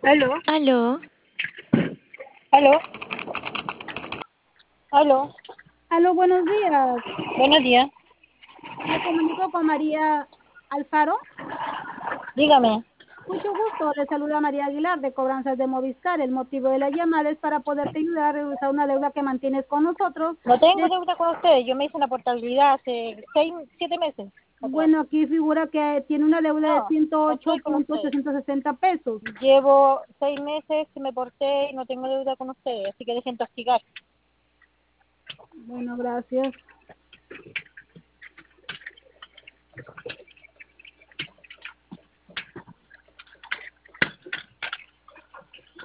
Aló, Aló, aló, aló. Aló, buenos días. Buenos días. Me comunico con María Alfaro. Dígame. Mucho gusto. Le saluda María Aguilar de Cobranzas de Movistar. El motivo de la llamada es para poderte ayudar a reducir una deuda que mantienes con nosotros. No tengo De- deuda con ustedes. Yo me hice una portabilidad hace 6, 7 meses atrás. bueno, aquí figura que tiene una deuda de No, ciento no ocho estoy con punto ustedes. 660 pesos. Llevo 6 meses que me porté y no tengo deuda con ustedes, así que dejen toxicar. Bueno, gracias.